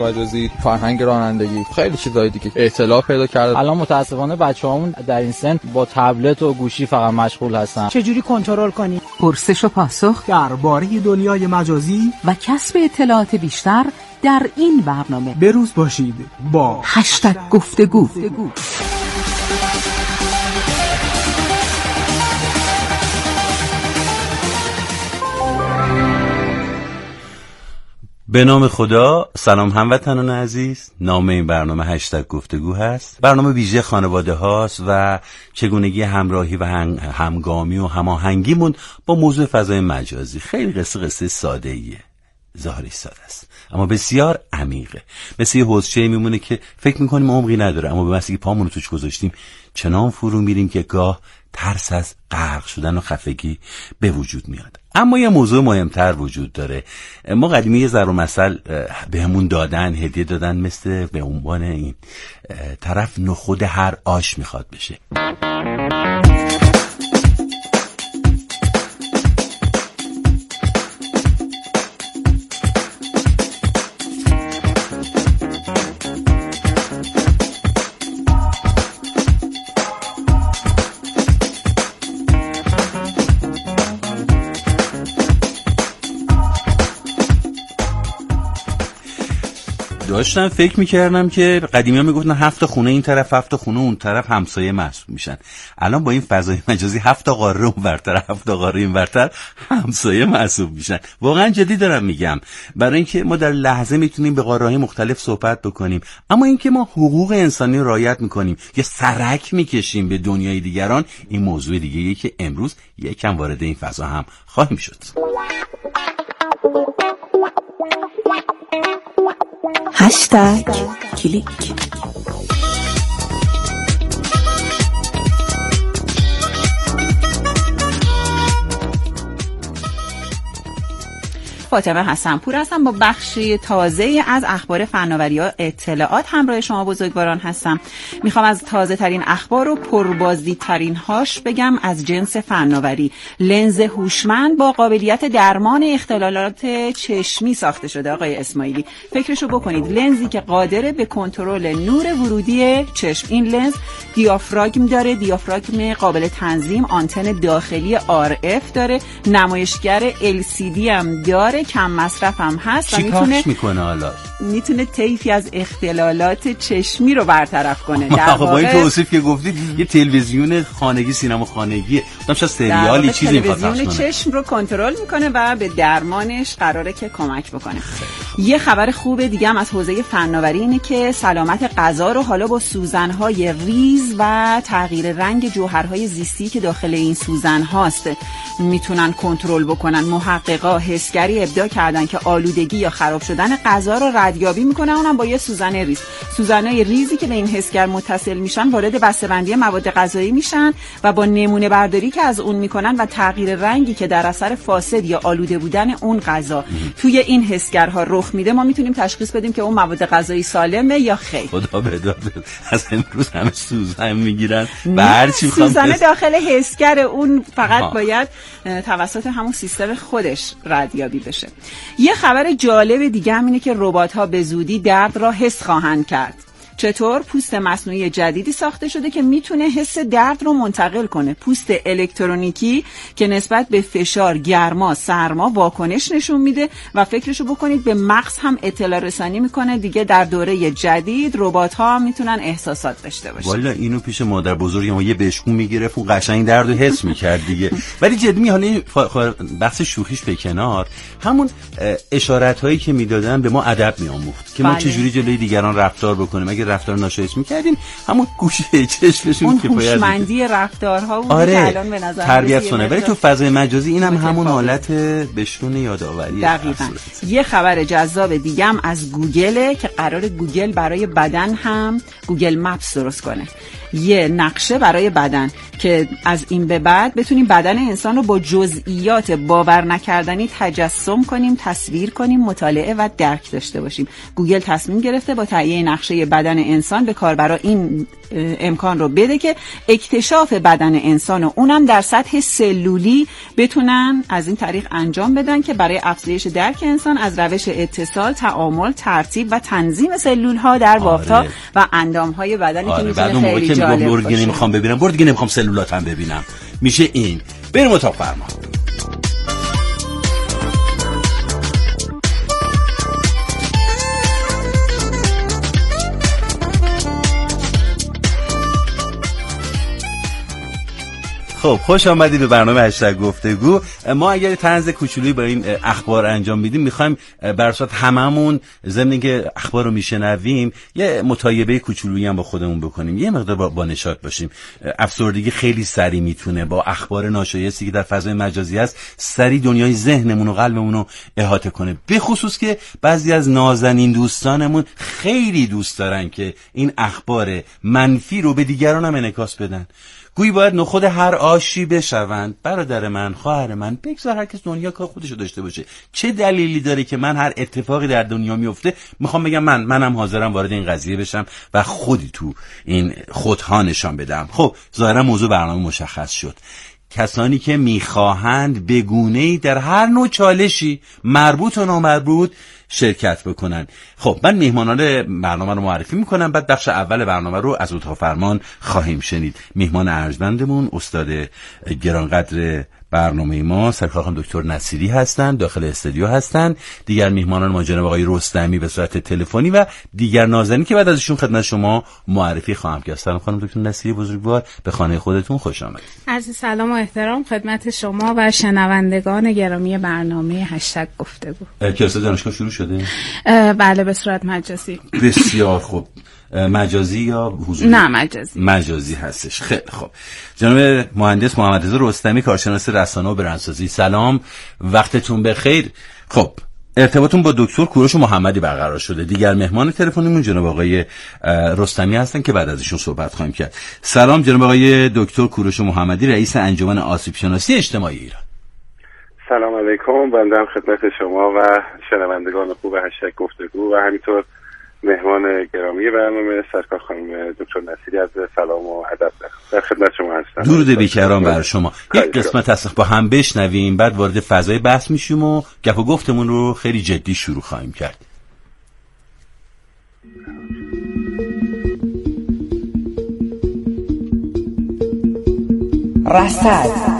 مجازی، فرهنگ رانندگی، خیلی چیزای دیگه اطلاع پیدا کرده. الان متاسفانه بچه‌هامون در این سن با تبلت و گوشی فقط مشغول هستن. چجوری کنترل کنی؟ پرسش و پاسخ درباره دنیای مجازی و کسب اطلاعات بیشتر در این برنامه. بروز باشید با #گفتگو. به نام خدا. سلام هموطنان عزیز. نام این برنامه #گفتگو هست. برنامه ویژه خانواده هاست و چگونگی همراهی و همگامی و هماهنگیمون با موضوع فضای مجازی. خیلی قصه ساده ایه، ظاهری ساده است اما بسیار عمیقه. مثل یه حوضچه‌ای میمونه که فکر میکنیم عمقی نداره، اما به محض اینکه پامون رو توش گذاشتیم چنان فرو میریم که گاه ترس از غرق شدن و خفگی به وجود میاد. اما یه موضوع مهمتر وجود داره. ما قدیمی یه ضرب المثل بهمون دادن، هدیه دادن، مثل به عنوان این طرف نخود هر آش میخواد بشه. داشتم فکر میکردم که قدیمی ها میگفتن 7 خونه این طرف 7 خونه اون طرف همسایه محسوب میشن. الان با این فضای مجازی 7 قاره اون برتر 7 قاره این برتر همسایه محسوب میشن. واقعا جدی دارم میگم، برای اینکه ما در لحظه میتونیم به قاره‌های مختلف صحبت بکنیم، اما اینکه ما حقوق انسانی رعایت میکنیم یا سرک میکشیم به دنیای دیگران، این موضوع دیگه‌ایه که امروز یکم وارد این فضا هم خواهیم شد. کلیک. فاطمه حسن‌پور هستم. با بخشی تازه از اخبار فناوری و اطلاعات همراه شما بزرگواران هستم. میخوام از تازه ترین اخبار و پربازدید ترین هاش بگم. از جنس فناوری، لنز هوشمند با قابلیت درمان اختلالات چشمی ساخته شده. آقای اسماعیلی فکرشو بکنید، لنزی که قادره به کنترل نور ورودی چشم. این لنز دیافراگم داره، دیافراگم قابل تنظیم، آنتن داخلی RF داره، نمایشگر LCD هم داره، کم مصرف هم هست و میتونه طیفی از اختلالات چشمی رو برطرف کنه. در واقع با این توصیف که گفتید یه تلویزیون خانگی، سینما خانگی، مثلا سریالی چیزی میخواد پخش کنه، تلویزیون چشم رو کنترل میکنه و به درمانش قراره که کمک بکنه. یه خبر خوب دیگه هم از حوزه فناوری اینه که سلامت غذا رو حالا با سوزن‌های ریز و تغییر رنگ جوهرهای زیستی که داخل این سوزن هاست میتونن کنترل بکنن. محققا حسگری ابداع کردن که آلودگی یا خراب شدن غذا رو ردیابی میکنه، اونم با یه سوزن ریز. سوزنای ریزی که به این حسگر متصل میشن وارد بسته‌بندی مواد غذایی میشن و با نمونه برداری که از اون میکنن و تغییر رنگی که در اثر فاسد یا آلوده بودن اون غذا توی این حسگرها رخ میده، ما میتونیم تشخیص بدیم که اون مواد غذایی سالمه یا خیر. خدا بداد از امروز همه سوزن میگیرن و هر چی میخوام سوزن داخل حسگر اون فقط باید توسط همون سیستم خودش ردیابی بشه. یه خبر جالب دیگه هم اینه که ربات‌ها به زودی درد را حس خواهند کرد. چطور؟ پوست مصنوعی جدیدی ساخته شده که میتونه حس درد رو منتقل کنه. پوست الکترونیکی که نسبت به فشار، گرما، سرما واکنش نشون میده و فکرشو بکنید به مغز هم اطلاع رسانی میکنه. دیگه در دوره جدید ربات‌ها میتونن احساسات داشته باشن. والا اینو پیش مادر بزرگم یه بشکون میگرفت و قشنگ درد رو حس میکرد دیگه. ولی جدی حالا بحث شوخیش به کنار، همون اشارات هایی که میدادن به ما ادب میآموخت که ما چجوری جلوی دیگران رفتار بکنیم. اگه رفتار ناشایست میکردیم همون گوشه چشمشون که باید هوشمندی رفتارها بود که الان به نظر تربیت کنه. ولی تو فضای مجازی اینم همون حالت بشون یادآوری. دقیقاً. یه خبر جذاب دیگه هم از گوگله که قرار گوگل برای بدن هم گوگل مپس درست کنه. یه نقشه برای بدن که از این به بعد بتونیم بدن انسان رو با جزئیات باور نکردنی تجسم کنیم، تصویر کنیم، مطالعه و درک داشته باشیم. گوگل تصمیم گرفته با تهیه نقشه بدن انسان به کاربرا این امکان رو بده که اکتشاف بدن انسان و اونم در سطح سلولی بتونن از این طریق انجام بدن که برای افزایش درک انسان از روش اتصال، تعامل، ترتیب و تنظیم سلول ها در بافت‌ها و اندام‌های بدنی که میتونه خیلی جالب باشه. برد نمیخوام ببینم، برد دیگه نمیخوام سلولاتم ببینم. میشه این. بریم اتاق فرمان. خب خوش آمدید به برنامه هشتگ گفتگو. ما اگر طنز کوچولویی با این اخبار انجام میدیم، میخوایم بر اساس هممون ضمن اینکه اخبار رو میشنویم یه مطایبه کوچولویی هم با خودمون بکنیم، یه مقدار با نشاط باشیم. افسردگی خیلی سریع میتونه با اخبار ناشایستی که در فضای مجازی هست سریع دنیای ذهنمون و قلبمون رو احاطه کنه، به خصوص که بعضی از نازنین دوستانمون خیلی دوست دارن که این اخبار منفی رو به دیگران هم انعکاس بدن. گویی باید نخود هر آشی بشوند. برادر من، خواهر من، بگذار هر کس دنیا کار خودشو داشته باشه. چه دلیلی داره که من هر اتفاقی در دنیا میفته میخوام بگم منم حاضرم وارد این قضیه بشم و خودی تو این خودها نشان بدم؟ خب ظاهرا موضوع برنامه مشخص شد. کسانی که میخواهند به گونه‌ای در هر نوع چالشی مربوط و نامربوط شرکت بکنن. خب من میهمانان برنامه رو معرفی میکنم، بعد بخش اول برنامه رو از اتاق فرمان خواهیم شنید. میهمان ارجمندمون استاد گرانقدر برنامه ما سرکار خانم دکتر نصیری هستند، داخل استودیو هستند. دیگر میهمانان ما جناب آقای رستمی به صورت تلفنی و دیگر نازنین که بعد از ایشون خدمت شما معرفی خواهم کرد. سلام خانم دکتر نصیری بزرگوار، به خانه خودتون خوش آمدید. عرض سلام و احترام خدمت شما و شنوندگان گرامی برنامه هشتگ گفتگو. کلاس دانشگاه شروع شده؟ بله به صورت مجازی. بسیار خوب. مجازی یا حضوری؟ نه مجازی هستش. خیلی خب. جناب مهندس محمد رضا رستمی، کارشناس رسانه و برندسازی، سلام، وقتتون بخیر. خب ارتباطتون با دکتر کوروش محمدی برقرار شده. دیگر مهمان تلفنیمون جناب آقای رستمی هستن که بعد از ایشون صحبت خواهیم کرد. سلام جناب آقای دکتر کوروش محمدی، رئیس انجمن آسیب شناسی اجتماعی ایران. سلام علیکم، بنده هم خدمت شما و شنوندگان خوب هشتگ گفتگو و همینطور مهمان گرامی برنامه سرکار خانم دکتر نصیری از سلام و ادب در خدمت شما هستم. درود بیکران بر شما. یک قسمت از با هم بشنویم، بعد وارد فضای بحث میشیم و گپ و گفتمون رو خیلی جدی شروع خواهیم کرد. رصد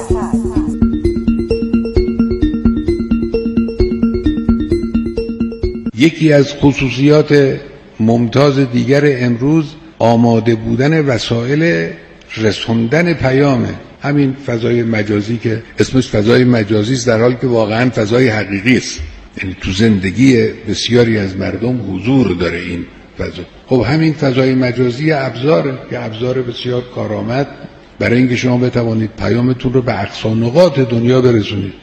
یکی از خصوصیات ممتاز دیگر امروز آماده بودن وسایل رسوندن پیامه. همین فضای مجازی که اسمش فضای مجازی است، در حالی که واقعا فضای حقیقی است. یعنی تو زندگی بسیاری از مردم حضور داره این فضا. خب همین فضای مجازی ابزاره که ابزار بسیار کارآمد برای اینکه شما بتوانید پیامتون رو به اقصا نقاط دنیا برسونید.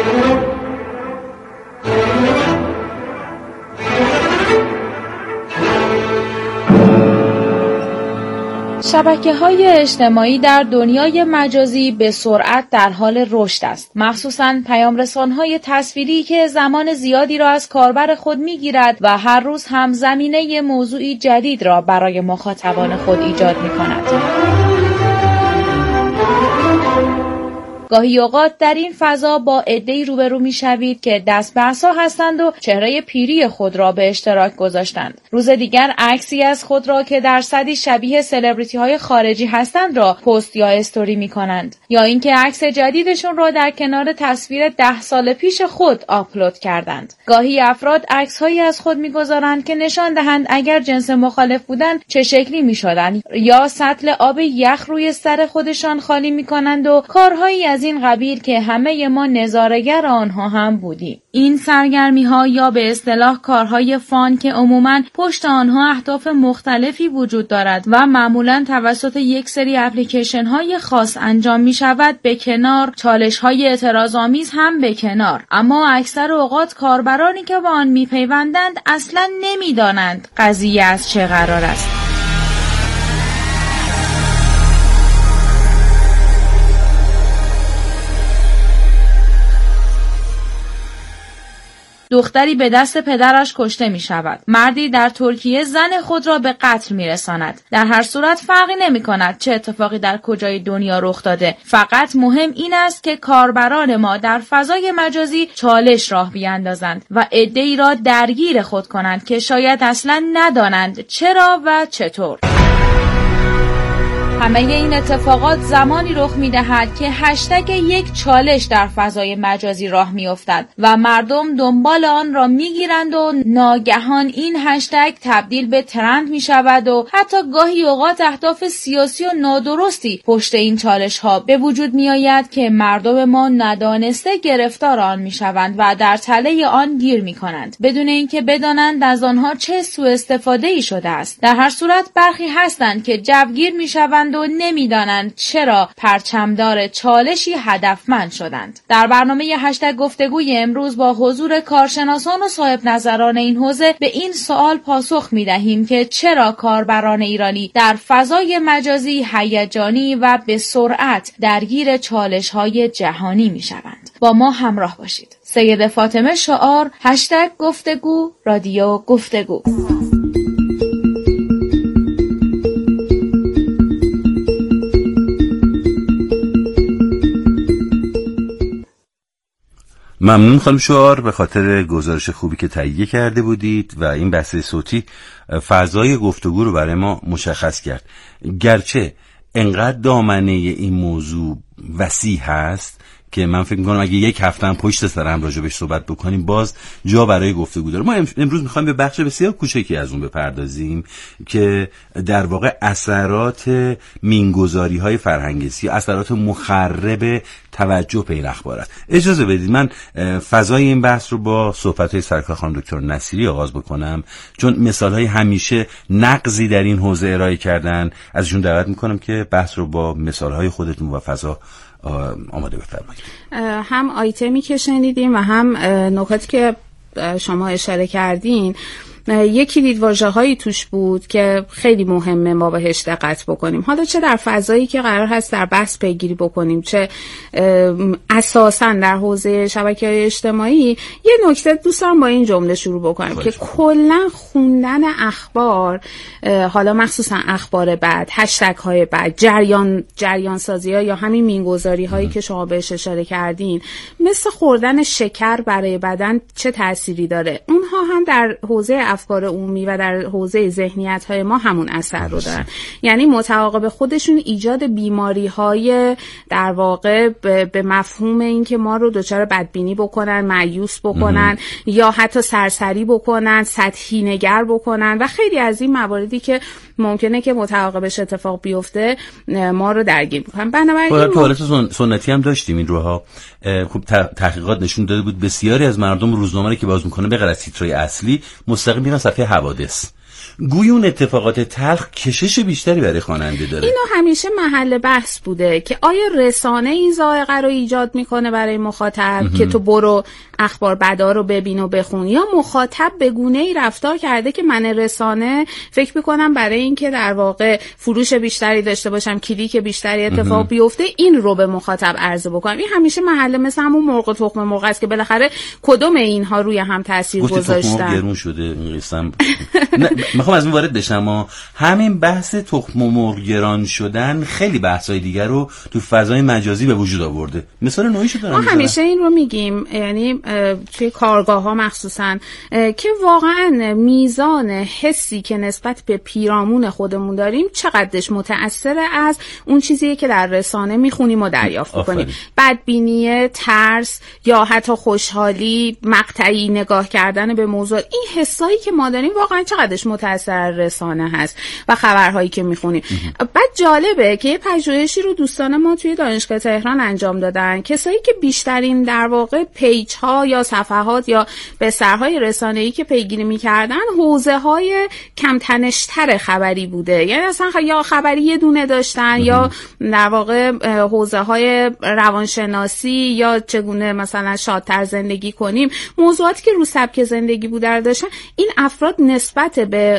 شبکه‌های اجتماعی در دنیای مجازی به سرعت در حال رشد است، مخصوصاً پیام‌رسان‌های تصویری که زمان زیادی را از کاربر خود می‌گیرد و هر روز هم زمینه موضوعی جدید را برای مخاطبان خود ایجاد می‌کند. گاهی اوقات در این فضا با عده‌ای روبرو می‌شوید که دست به عصا هستند و چهره پیری خود را به اشتراک گذاشتند. روز دیگر عکسی از خود را که درصدی شبیه سلبریتی‌های خارجی هستند را پست یا استوری می‌کنند، یا اینکه عکس جدیدشون را در کنار تصویر 10 سال پیش خود آپلود کردند. گاهی افراد عکس‌هایی از خود می‌گذارند که نشان دهند اگر جنس مخالف بودند چه شکلی می‌شدند، یا سطل آب یخ روی سر خودشان خالی می‌کنند و کارهایی از این قبیل که همه ما نظاره‌گر آنها هم بودیم. این سرگرمی‌ها یا به اصطلاح کارهای فان که عموماً پشت آنها اهداف مختلفی وجود دارد و معمولاً توسط یک سری اپلیکیشن‌های خاص انجام می‌شود به کنار، چالش‌های اعتراض‌آمیز هم به کنار، اما اکثر اوقات کاربرانی که با آن می‌پیوندند اصلاً نمی‌دانند قضیه از چه قرار است. دختری به دست پدرش کشته می شود. مردی در ترکیه زن خود را به قتل می رساند. در هر صورت فرقی نمی کند چه اتفاقی در کجای دنیا رخ داده. فقط مهم این است که کاربران ما در فضای مجازی چالش راه بیاندازند و عده‌ای را درگیر خود کنند که شاید اصلا ندانند چرا و چطور. همه این اتفاقات زمانی رخ می‌دهد که هشتگ یک چالش در فضای مجازی راه می‌افتد و مردم دنبال آن را می‌گیرند و ناگهان این هشتگ تبدیل به ترند می‌شود و حتی گاهی اوقات اهداف سیاسی و نادرستی پشت این چالش‌ها به وجود می‌آید که مردم ما ندانسته گرفتار آن می‌شوند و در تله آن گیر می‌کنند بدون اینکه بدانند از آنها چه سوء استفاده‌ای شده است. در هر صورت برخی هستند که جوگیر می‌شوند و نمیدانند چرا پرچمدار چالشی هدفمند شدند. در برنامه هشتگ گفتگوی امروز با حضور کارشناسان و صاحب نظران این حوزه به این سوال پاسخ می‌دهیم که چرا کاربران ایرانی در فضای مجازی هیجانی و به سرعت درگیر چالش‌های جهانی می‌شوند. با ما همراه باشید. سید فاطمه شعار، هشتگ گفتگو، رادیو گفتگو. ممنون خانم شعار به خاطر گزارش خوبی که تهیه کرده بودید و این بحث صوتی فضای گفتگو رو برای ما مشخص کرد. گرچه انقدر دامنه این موضوع وسیع هست که من فکر می‌کنم اگه یک هفته هم پشت سر هم راجع بهش صحبت بکنیم باز جا برای گفتگو داره. ما امروز می‌خوایم به بخش بسیار کوچکی از اون بپردازیم که در واقع اثرات مینگذاری‌های فرهنگی، اثرات مخرب توجه به این اخبار است. اجازه بدید من فضای این بحث رو با صحبت‌های سرکار خانم دکتر نصیری آغاز بکنم، چون مثال‌های همیشه نقضی در این حوزه ارائه کردن. ازشون دعوت می‌کنم که بحث رو با مثال‌های خودتون و فضا آماده بفرمایید. هم آیتمی که شنیدیم و هم نکاتی که شما اشاره کردین، یکی دیدواژه‌هایی توش بود که خیلی مهمه ما بهش دقت بکنیم. حالا چه در فضایی که قرار هست در بحث پیگیری بکنیم، چه اساساً در حوزه شبکه‌های اجتماعی، یه نکته دوست دارم با این جمله شروع بکنم که کلاً خوندن اخبار، حالا مخصوصاً اخبار بد، هشتگ‌های بد، جریان سازی‌ها یا همین مینگذاری‌هایی که شما بهش اشاره کردین، مثل خوردن شکر برای بدن چه تأثیری داره. اونها هم در حوزه افکار عمومی و در حوزه ذهنیت‌های ما همون اثر رو دارن. یعنی متعاقب خودشون ایجاد بیماری‌های در واقع به مفهوم این که ما رو دچار بدبینی بکنن، مایوس بکنن یا حتی سرسری بکنن، سطحی نگر بکنن و خیلی از این مواردی که ممکنه که متعاقبش اتفاق بیفته ما رو درگیر بکنن. بنابراین توالت سنتی هم داشتیم این روها. خب تحقیقات نشون داده بود بسیاری از مردم روزنامه رو که باز میکنه به غیر از تیترهای اصلی مستقیم میرن صفحه حوادث. گویا اون اتفاقات تلخ کشش بیشتری برای خواننده داره. اینو همیشه محل بحث بوده که آیا رسانه این ذائقه رو ایجاد میکنه برای مخاطب که تو برو اخبار بدا رو ببین و بخون، یا مخاطب به گونه‌ای رفتار کرده که من رسانه فکر میکنم برای اینکه در واقع فروش بیشتری داشته باشم، کلیک بیشتری اتفاق بیفته، این رو به مخاطب عرضه بکنم. این همیشه محل مثل همون مرغ و تخم مرغ است که بالاخره کدوم اینها روی هم تاثیر گذاشتن. تخم مرغ گرون شده این قسم. میخوام از این وارد بشم، اما همین بحث تخم مرغ گران شدن خیلی بحث‌های دیگر رو تو فضای مجازی به وجود آورده. مثال نوعیشو دارم. ما همیشه این رو میگیم، یعنی توی کارگاه‌ها مخصوصاً، که واقعاً میزان حسی که نسبت به پیرامون خودمون داریم چقدرش متأثر از اون چیزیه که در رسانه میخونیم و دریافت می‌کنیم. بدبینی، ترس یا حتی خوشحالی، مقطعی نگاه کردن به موضوع، این حسایی که ما داریم واقعاً چقدرش متأثر از رسانه هست و خبرهایی که میخونیم. بعد جالبه که یه پژوهشی رو دوستان ما توی دانشگاه تهران انجام دادن. کسایی که بیشترین در واقع پیج ها یا صفحات یا بسترهای رسانه‌ای که پیگیری می‌کردن حوزه‌های کم تنش‌تر خبری بوده، یعنی اصلا یا خبری یه دونه داشتن یا در واقع حوزه‌های روانشناسی یا چگونه مثلا شادتر زندگی کنیم، موضوعاتی که رو سبک زندگی بوده رو داشتن. این افراد نسبت به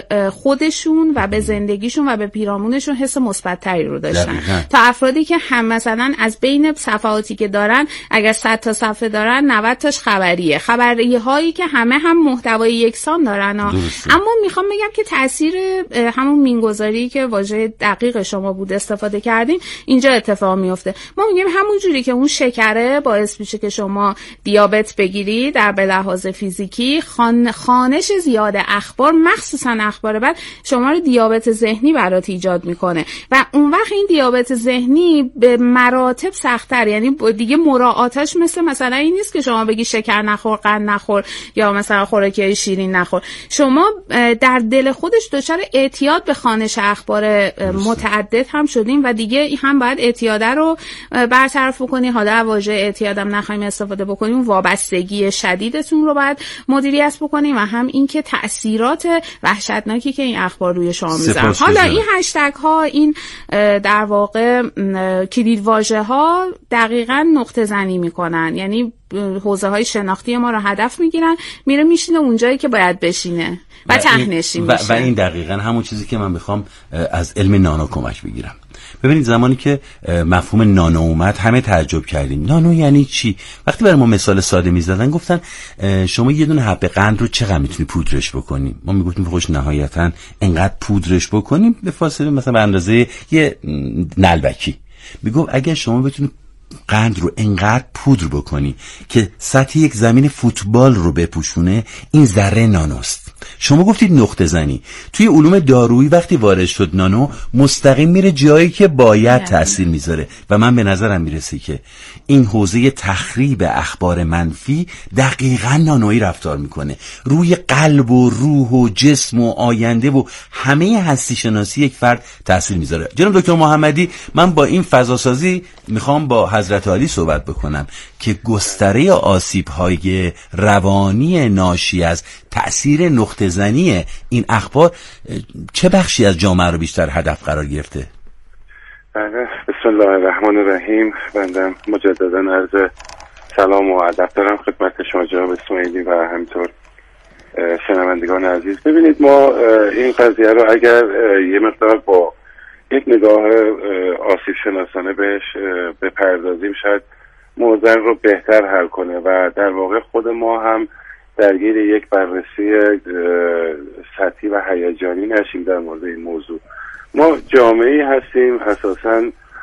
خودشون و به زندگیشون و به پیرامونشون حس مثبت‌تری رو داشتن تا افرادی که هم مثلا از بین صفحاتی که دارن اگر 100 تا صفحه دارن 90 تاش خبریه هایی که همه هم محتوای یکسان دارن اما میخوام بگم که تاثیر همون مینگذاری که واژه دقیق شما بود استفاده کردین اینجا اتفاق میفته. ما میگیم همون جوری که اون شکره باعث میشه که شما دیابت بگیری در به لحاظ فیزیکی، خوانش زیاد اخبار مخصوصا اخبار بد شما رو دیابت ذهنی برات ایجاد میکنه و اون وقت این دیابت ذهنی به مراتب سخت‌تر، یعنی دیگه مراعاتش مثلا این نیست که شما بگی شکر نخور، قند نخور یا مثلا خوراکی شیرین نخور. شما در دل خودش دچار اعتیاد به خوانش اخبار متعدد هم شدیم و دیگه هم باید اعتیاده رو برطرف بکنی. حالا واژه اعتیادم نخوایم استفاده بکنیم، وابستگی شدیدتون رو باید مدیریت بکنیم و هم این که تأثیرات وحشتناکی که این اخبار روی شما میذارن. حالا این هشتگ ها، این در واقع کلید واژه ها دقیقاً نقطه زنی میکنن، یعنی حوزه های شناختی ما رو هدف میگیرن، میره میشینه اونجایی که باید بشینه و ته‌نشین میشه. و این دقیقاً همون چیزی که من میخوام از علم نانو کمک بگیرم. ببینید زمانی که مفهوم نانو اومد همه تعجب کردیم. نانو یعنی چی؟ وقتی برای ما مثال ساده میزدن گفتن شما یه دونه حب قند رو چقدر میتونی پودرش بکنی؟ ما میگفتیم خوش نهایتاً انقدر پودرش بکنیم به فاصله مثلا به اندازه یه نلبکی. میگفت اگر شما بتونی قند رو انقدر پودر بکنی که سطح یک زمین فوتبال رو بپوشونه، این ذره نانوست. شما گفتید نقطه زنی. توی علوم دارویی وقتی وارد شد نانو مستقیم میره جایی که باید تأثیر میذاره و من به نظرم میرسه که این حوزه تخریب اخبار منفی دقیقاً نانویی رفتار میکنه، روی قلب و روح و جسم و آینده و همه هستی شناسی یک فرد تأثیر میذاره. جناب دکتر محمدی، من با این فضاسازی میخوام با حضرت عالی صحبت بکنم که گستره آسیب‌های روانی ناشی از تأثیر نقطه زنی این اخبار چه بخشی از جامعه رو بیشتر هدف قرار گرفته؟ بسم الله الرحمن الرحیم. بنده مجددا عرض سلام و ادب دارم خدمت شما جناب اسماعیلی و همینطور شنوندگان عزیز. ببینید ما این قضیه رو اگر یه مقدار با یک نگاه آسیب شناسانه بهش بپردازیم شاید موضوع رو بهتر حل کنه و در واقع خود ما هم درگیر یک بررسی سطحی و هیجانی نشیم در مورد این موضوع. ما جامعه‌ای هستیم اساساً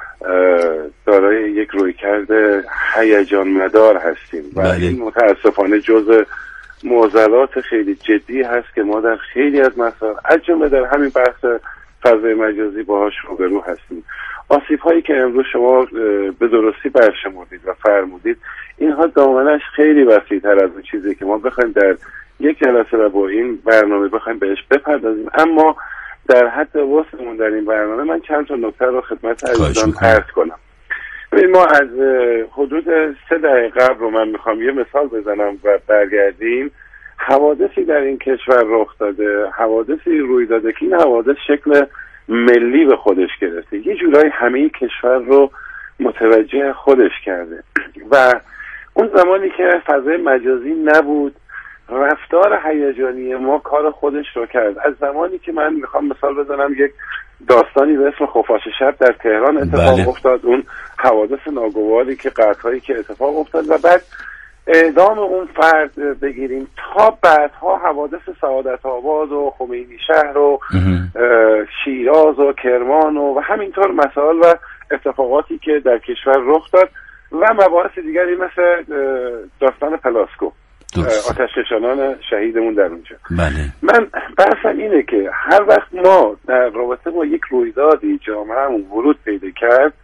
دارای یک رویکرد هیجان مدار هستیم و این متاسفانه جزء معضلات خیلی جدی هست که ما در خیلی از مسائل از جمله در همین بحث فضای مجازی باهاش روبرو هستیم. آسیب هایی که امروز شما به درستی برشمردید و فرمودید اینها دامنش خیلی وسیع‌تر از اون چیزی که ما بخوایم در یک جلسه و با این برنامه بخوایم بهش بپردازیم، اما در حد وسعمون در این برنامه من چند تا نکته رو خدمت عزیزان عرض کنم. ببین ما از حدود 3 دهه قبل رو من میخوام یه مثال بزنم و برگردیم. حوادثی در این کشور رخ داده، حوادثی روی داده که این حوادث شکل ملی به خودش گرفته، یه جورایی همه کشور رو متوجه خودش کرده و اون زمانی که فضای مجازی نبود رفتار هیجانی ما کار خودش رو کرد. از زمانی که من میخوام مثال بزنم یک داستانی به اسم خفاش شب در تهران اتفاق افتاد، اون حوادث ناگواری که قطعایی که اتفاق افتاد و بعد اعدام اون فرد بگیریم تا بعدها حوادث سعادت آباد و خمینی شهر و شیراز و کرمان و همینطور مسائل و اتفاقاتی که در کشور رخ داد و مباحث دیگری مثل داستان پلاسکو، آتش‌فشانان شهیدمون در اونجا. من بحثم اینه که هر وقت ما در رابطه با یک رویدادی جامعه‌مون ورود پیدا کرد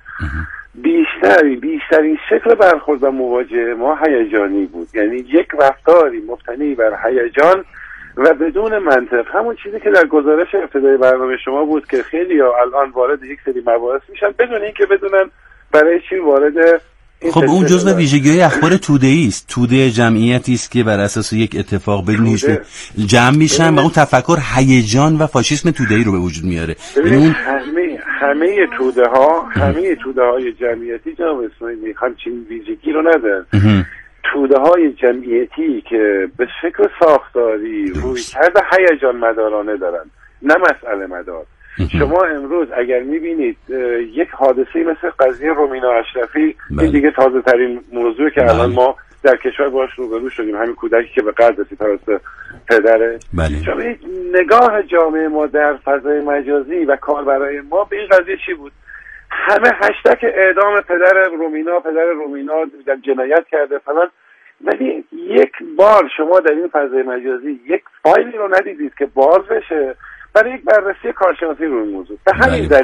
بیشترین شکل برخورد و مواجهه ما هیجانی بود، یعنی یک رفتاری مبتنی بر هیجان و بدون منطق، همون چیزی که در گزارش ابتدای برنامه شما بود که خیلی الان وارد یک سری مباحث میشن بدون اینکه بدونن برای چی وارد. خب اون جزء ویژگی‌های اخبار توده‌ای است. توده جمعیتی است که بر اساس یک اتفاق بدون هیچ جمع میشن و اون تفکر هیجان و فاشیسم توده‌ای رو به وجود میاره. یعنی همه توده‌های جمعیتی جناب اسماعیلی همچین ویژگی رو ندارن. توده‌های جمعیتی که به شکل ساختاری رویکرد هیجان مدارانه دارن، نه مسئله مدار. شما امروز اگر میبینید یک حادثه مثل قضیه رومینا اشرفی، این دیگه تازه ترین موضوع که الان ما در کشور باش روبرو شدیم، همین کودکی که به قتل رسید توسط پدرش. شما نگاه جامعه ما در فضای مجازی و کاربرای ما به این قضیه چی بود؟ همه هشتگ اعدام پدر رومینا در جنایت کرده فلان، ولی یک بار شما در این فضای مجازی یک فایلی رو ندیدید که باز بشه برای یک بررسی کارشناسی روی این موضوع. به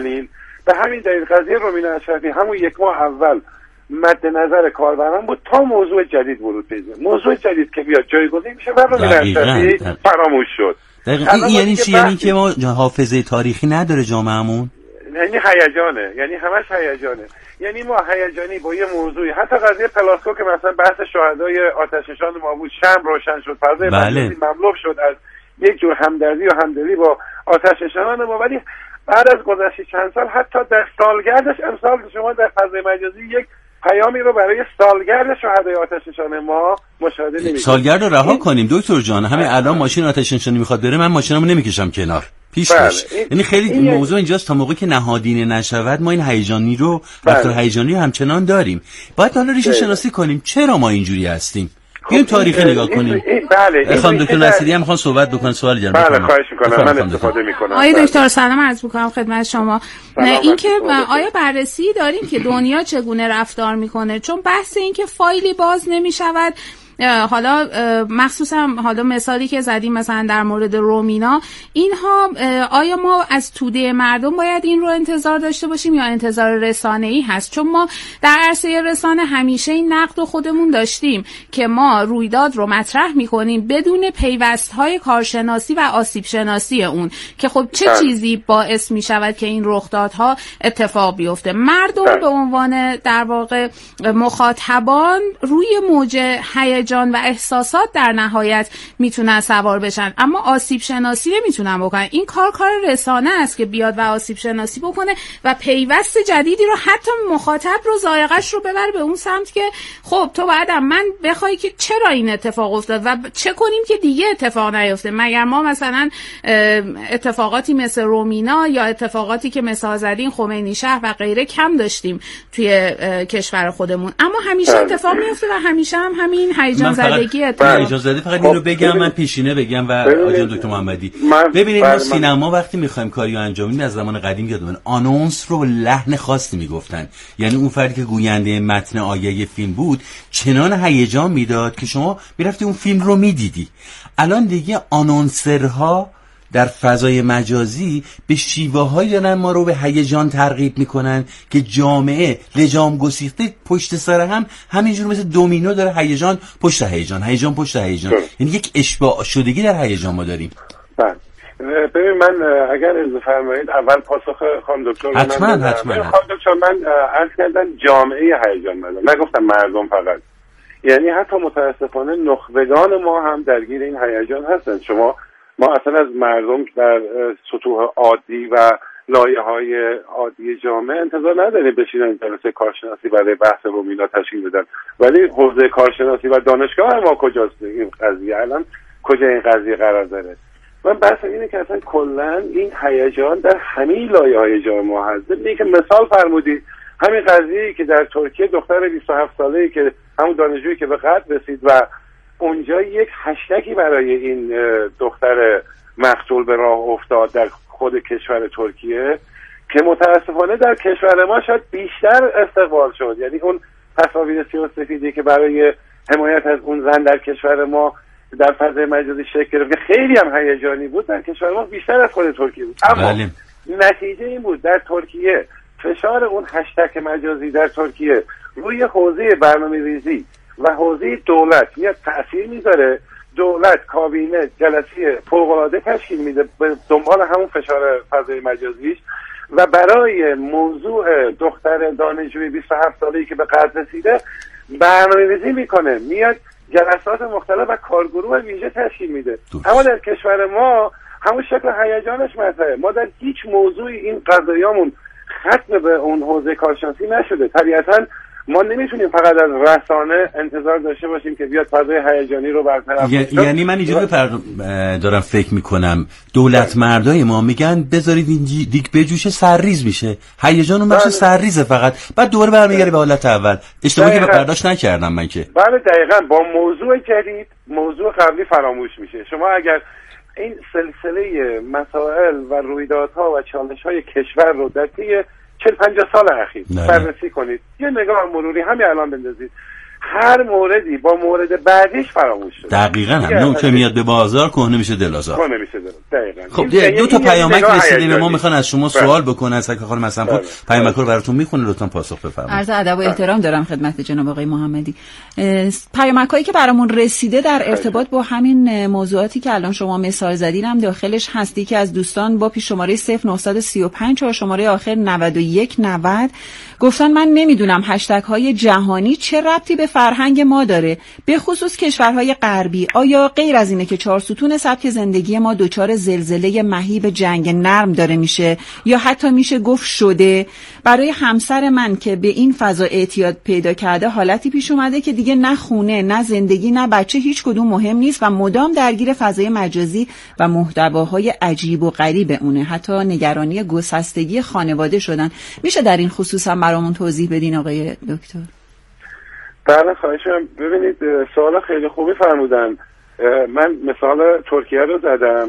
همین دلیل قضیه رومینا اشرفی همون یک ماه اول مد نظر کاربران بود تا موضوع جدید ورود پیدا کنه. موضوع جدید که بیاد جایگزین میشه و رومینا اشرفی فراموش شد. این یعنی چی؟ یعنی که ما حافظه تاریخی نداره جامعهمون؟ یعنی هیجانه، یعنی همش هیجانه. یعنی ما هیجانی با یه موضوعی، حتی قضیه پلاسکو که مثلا بحث شهدای آتش نشان ما بود، شمع روشن شد، فضای مجازی مملو شد از یک جور همدردی و همدلی با آتش نشانان ما، ولی بعد از گذشت چند سال حتی در سالگردش امسال شما در فضای مجازی یک پیامی رو برای سالگرد شهدای آتش نشان ما مشاهده نمی‌کنید. سالگرد رو رها کنیم دکتر جان، همین الان ماشین آتش نشانی میخواد بره، من ماشینمو نمیکشم کنار پیش. یعنی خیلی موضوع اینجاست تا موقعی که نهادینه نشود ما این هیجانی رو رفتار هیجانی همچنان داریم. باید حالا ریشه شناسی کنیم چرا ما اینجوری هستیم. بیایم تاریخی نگاه کنیم. خانم دکتر نصیری هم میخوان صحبت بکنن، سوال جان. بله خواهش میکنم، من استفاده میکنم. آقای دکتر سلام عرض میکنم خدمت شما. این که آیا بررسی داریم که دنیا چگونه رفتار میکنه؟ چون بحث این که فایلی باز نمیشود، حالا مخصوصا حالا مثالی که زدیم مثلا در مورد رومینا، اینها آیا ما از توده مردم باید این رو انتظار داشته باشیم یا انتظار رسانه‌ای هست؟ چون ما در عرصه رسانه همیشه این نقد رو خودمون داشتیم که ما رویداد رو مطرح می‌کنیم بدون پیوست‌های کارشناسی و آسیب شناسی اون، که خب چه چیزی باعث می‌شود که این رخدادها اتفاق بیفته. مردم به عنوان در واقع مخاطبان روی موج هیجان و احساسات در نهایت میتونن سوار بشن، اما آسیب شناسی نمیتونن بکنن. این کار رسانه است که بیاد و آسیب شناسی بکنه و پیوست جدیدی رو حتی مخاطب رو ذائقه‌اش رو ببره به اون سمت که خب تو باید من بخوای که چرا این اتفاق افتاد و چه کنیم که دیگه اتفاق نیفته. مگر ما مثلا اتفاقاتی مثل رومینا یا اتفاقاتی که مثال زدین خمینی شهر و غیره کم داشتیم توی کشور خودمون، اما همیشه اتفاق میفته و همیشه هم همین هیجان زدگی اتفاق. اجازه بدید فقط اینو بگم، من پیشینه بگم و آقای دکتر محمدی ببینید ما سینما وقتی میخوایم کاریو انجام بدیم از زمان قدیم یادمون آنونس رو لحن خاصی میگفتن، یعنی اون فردی که گوینده متن آیه فیلم بود چنان هیجان میداد که شما میرفتی اون فیلم رو میدیدی. الان دیگه آنونسرها در فضای مجازی به شیوه‌هایی دارن ما رو به هیجان ترغیب میکنن که جامعه لجام گسیخته پشت سر هم همینجور مثل دومینو داره هیجان پشت هیجان، هیجان پشت هیجان، یعنی یک اشباع شدگی در هیجان ما داریم. بله ببین من اگر اجازه فرمایید اول پاسخ خانم دکتر حتما خانم دکتر من عرض کردم جامعه هیجان مندم، نگفتم مردم فقط. یعنی حتی متاسفانه نخبگان ما هم درگیر این هیجان هستن. ما اصلا از مردم در سطوح عادی و لایه‌های عادی جامعه انتظار نداریم بشینن جلسه کارشناسی برای بحث رومینا تشکیل بدن، ولی حوزه کارشناسی و دانشگاه ما کجاست؟ این قضیه الان کجا این قضیه قرار داره؟ من بحث اینه که اصلا کلا این هیجان در همه لایه‌های جامعه ما هست. این که مثال فرمودید همین قضیه‌ای که در ترکیه دختر 27 ساله‌ای که همون دانشجویی که به قتل رسید و اونجا یک هشتگی برای این دختر مقتول به راه افتاد در خود کشور ترکیه که متاسفانه در کشور ما شاید بیشتر استقبال شد. یعنی اون تصاویر سیاه‌وسفیدی که برای حمایت از اون زن در کشور ما در فضای مجازی شکل گرفت که خیلی هم هیجانی بود، در کشور ما بیشتر از خود ترکیه بود. اما نتیجه این بود در ترکیه فشار اون هشتگ مجازی در ترکیه روی حوزه برنامه‌ریزی و حوزه دولت میاد تأثیر میذاره. دولت کابینه جلسه فوق‌العاده تشکیل میده به دنبال همون فشار فضای مجازیش و برای موضوع دختر دانشجوی 27 ساله‌ای که به قتل رسیده برنامه‌ریزی میکنه، میاد جلسات مختلف و کارگروه ویژه تشکیل میده. اما در کشور ما همون شکل هیجانش مطرحه. ما در هیچ موضوعی این قضایامون ختم به اون حوزه کارشناسی نشده. طبیعتاً ما نمیتونیم فقط از رسانه انتظار داشته باشیم که بیاد فضای هیجانی رو برطرف کنه. یعنی من اینجوری دارم فکر میکنم دولت مردای ما میگن بذارید این دیگ بجوشه سرریز میشه، هیجان اون بخش سرریزه فقط، بعد دوباره برمیگره به حالت اول. اشتباهی که برداشت نکردم من که. بله دقیقاً با موضوع جدید موضوع قبلی فراموش میشه. شما اگر این سلسله مسائل و رویدادها و چالش‌های کشور رو در طی 40-50 سال اخیر بررسی کنید، یه نگاه مروری همین الان بندازید، هر موردی با مورد بعدیش فراموش شده. دقیقاً همون که میاد به بازار کهنه میشه دل‌آزار. کهنه میشه دقیقاً. خب دو تا پیامک رسیده به ما، میخوان از شما سوال بکنن. از خانم مثلا خود پیامک رو براتون میخونه، لطفاً پاسخ بفرمایید. عرض ادب و احترام دارم خدمت جناب آقای محمدی. پیامکایی که برامون رسیده در ارتباط با همین موضوعاتی که الان شما مثال زدین هم داخلش هستی که از دوستان با پیش شماره 0935 و شماره آخر 9190 گفتن من نمیدونم هشتگ های جهانی چه ربطی به فرهنگ ما داره، به خصوص کشورهای غربی. آیا غیر از اینه که 4 ستون سبک زندگی ما دچار زلزله مهیب جنگ نرم داره میشه، یا حتی میشه گفت شده؟ برای همسر من که به این فضا اعتیاد پیدا کرده حالتی پیش اومده که دیگه نه خونه نه زندگی نه بچه هیچ کدوم مهم نیست و مدام درگیر فضای مجازی و محتواهای عجیب و غریب اونه، حتی نگرانی گسستگی خانواده شدن. میشه در این خصوص هم برامون توضیح بدین آقای دکتر؟ بله خواهشم. ببینید سوال خیلی خوبی فرمودن. من مثال ترکیه رو زدم.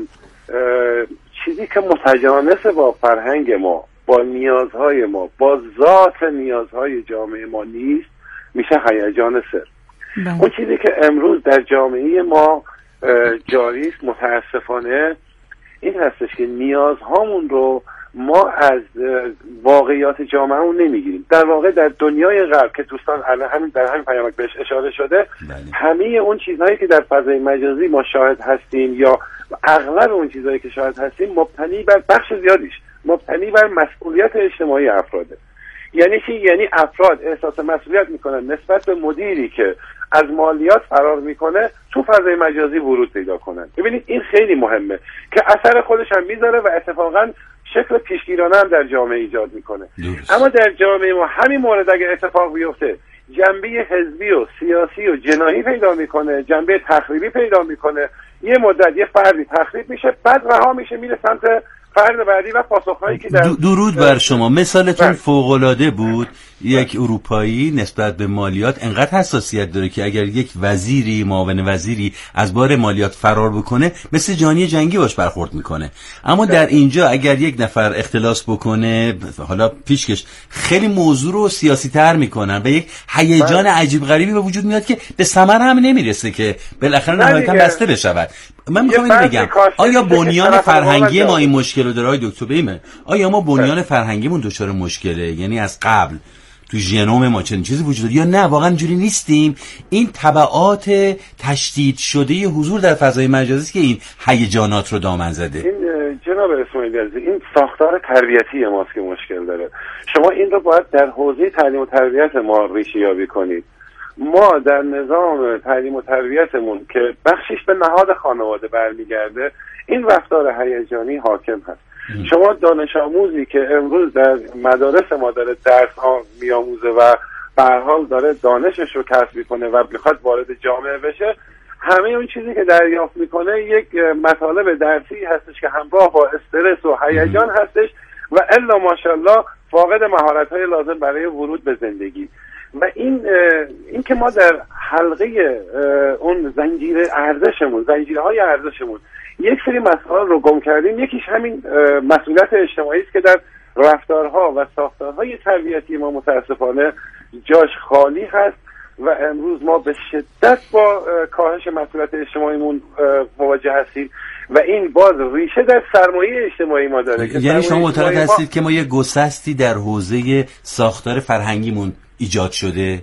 چیزی که متجانس با فرهنگ ما، با نیازهای ما، با ذات نیازهای جامعه ما نیست، میشه هیجان سر. اون چیزی که امروز در جامعه ما جاری است متاسفانه این هستش که نیازهامون رو ما از واقعیات جامعهمون نمیگیریم. در واقع در دنیای غرب که دوستان همین در همین پیامک بهش اشاره شده، همه اون چیزهایی که در فضای مجازی ما شاهد هستیم یا اغلب اون چیزهایی که شاهد هستیم مبتنی بر بخش زیادیش مبتنی بر مسئولیت اجتماعی افراده. یعنی چی؟ یعنی افراد احساس مسئولیت میکنن نسبت به مدیری که از مالیات فرار میکنه تو فضای مجازی ورود پیدا کنن. ببینید این خیلی مهمه که اثر خودش هم میذاره و اتفاقا شکل پیشگیرانه هم در جامعه ایجاد میکنه. اما در جامعه ما همین مورد اگه اتفاق بیفته جنبه حزبی و سیاسی و جناحی پیدا میکنه، جنبه تخریبی پیدا میکنه، یه مدت یه فردی تخریب میشه، بعد رها میشه میره سمت فرد بعدی و پاسخهایی که در درود بر شما. مثالتون فوق‌العاده بود. یک اروپایی نسبت به مالیات انقدر حساسیت داره که اگر یک وزیری، معاون وزیری از بار مالیات فرار بکنه مثل جانی جنگی باش برخورد میکنه. اما در اینجا اگر یک نفر اختلاس بکنه، حالا پیشکش خیلی موضوع رو سیاسی تر میکنن و یک هیجان عجیب غریبی به وجود میاد که به ثمر هم نمیرسه که بالاخره نهایتا بسته بشود. من میخوام اینو بگم، آیا بنیان فرهنگی ما این مشکل رو داره؟ دکتر بیمه، آیا ما بنیان فرهنگیمون دچار مشکله؟ یعنی از قبل تو ژنوم ما چنین چیزی وجود داره یا نه واقعا جوری نیستیم؟ این تبعات تشدید شده حضور در فضای مجازی که این هیجانات رو دامن زده. این جناب اسماعیلی عزیز، این ساختار تربیتی ماست که مشکل داره. شما این رو باید در حوزه تعلیم و تربیت ما ریشه یابی کنید. ما در نظام تعلیم و تربیتمون که بخشش به نهاد خانواده برمیگرده، این رفتار هیجانی حاکم هست. شما دانش آموزی که امروز در مدارس ما داره درس میآموزه و به هر حال داره دانشش رو کسب میکنه و میخواد وارد جامعه بشه، همه اون چیزی که دریافت میکنه یک مطالب درسی هستش که همراه با استرس و هیجان هستش و الا ماشاءالله فاقد مهارت‌های لازم برای ورود به زندگی. و این که ما در حلقه اون زنجیرهای ارزشمون یک سری مسائل رو گم کردیم. یکیش همین مسئولیت اجتماعی است که در رفتارها و ساختارهای تربیتی ما متاسفانه جاش خالی هست و امروز ما به شدت با کاهش مسئولیت اجتماعیمون مواجه هستیم و این باز ریشه در سرمایه اجتماعی ما داره. یعنی شما معتقد هستید که ما یه گسستی در حوزه ساختار فرهنگی ایجاد شده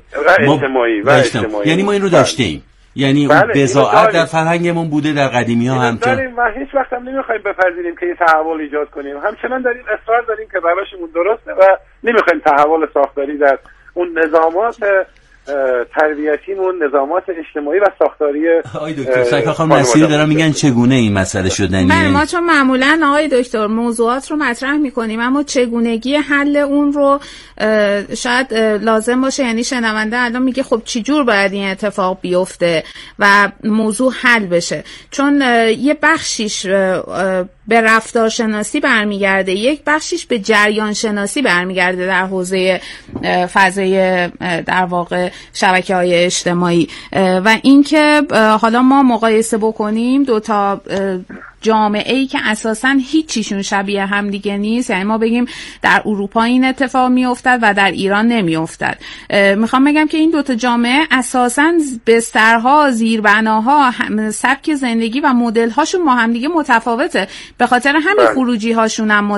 اجتماعی. یعنی ما این رو داشتیم، یعنی بضاعت در فرهنگمون بوده در قدیمی ها هم داریم و هیچ وقت هم نمیخوایم بپذیریم که یه تحول ایجاد کنیم. همچنان داریم اصرار داریم که روشمون درسته و نمیخوایم تحول ساختاری در اون نظامات تربیتیمون، نظامات اجتماعی و ساختاری. آقای دکتر سرکار خانم نصیری دارن میگن چگونه این مسئله شدنیه؟ ما چون معمولا آقای دکتر موضوعات رو مطرح میکنیم اما چگونگی حل اون رو شاید لازم باشه، یعنی شنونده الان میگه خب چی جور باید این اتفاق بیفته و موضوع حل بشه، چون یه بخشیش به رفتارشناسی برمیگرده، یک بخشیش به جریان شناسی برمیگرده در حوزه فضای در واقع شبکه‌های اجتماعی و اینکه حالا ما مقایسه بکنیم دو تا جامعه‌ای که اساساً هیچیشون شبیه هم دیگه نیست، یعنی ما بگیم در اروپا این اتفاق میافتد و در ایران نمیافتد. میخوام بگم که این دوتا جامعه اساساً بسترها، زیربناها، سبک زندگی و مدل‌هاشون با هم دیگه متفاوته، به خاطر همین خروجی هاشون هم